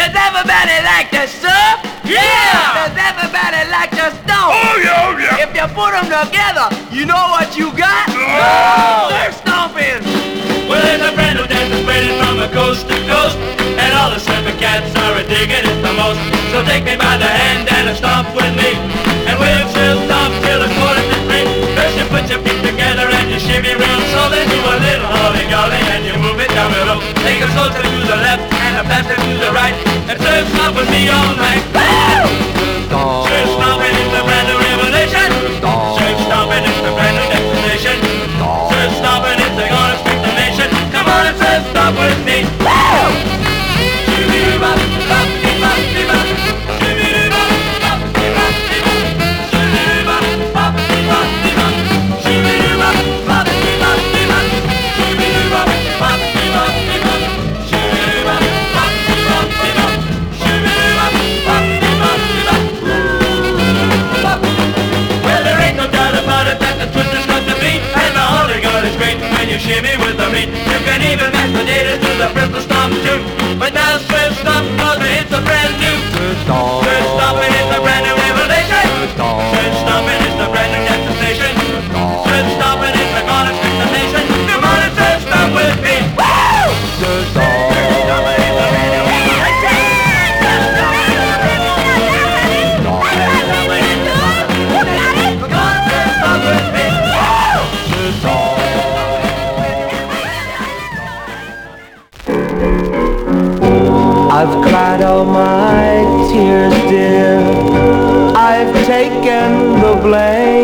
Does everybody like the surf? Yeah! Does everybody like the stone? Oh yeah, oh yeah! If you put them together, you know what you got? Oh! Surf stomping! Well, there's a brand new dance that's spreading from the coast to coast, and all the surfing cats are digging it the most. So take me by the hand and stomp with me, and we'll still stomp till it's 2:45. First you put your feet together and you shimmy real slow, then do a little holly-golly and you move it down below. Take a slow to the left and a faster to the right, and surf stomp with me all night. Surf stomping is the brand new revelation. Surf stomping is the brand new destination. Surf stomping is gonna speak the nation. Come on and surf stomp with me. Shimmy with the beat. You can even match the data to the Bristol Stomp too. But now Surf Stomp, cause it's a brand new Surf Stomping is the brand new revelation. Surf Stomping is the brand new destination. Surf Stomping is the gonna speak the nation. Come on and Surf Stomp with me. Woo! Surf Stomping is the brand new revelation. Surf Stomping is the brand new destination. Surf Stomping is the gonna speak the nation. Come on and Surf Stomp with me. Woo! Surf Stomping. I've cried all my tears, dear. I've taken the blame.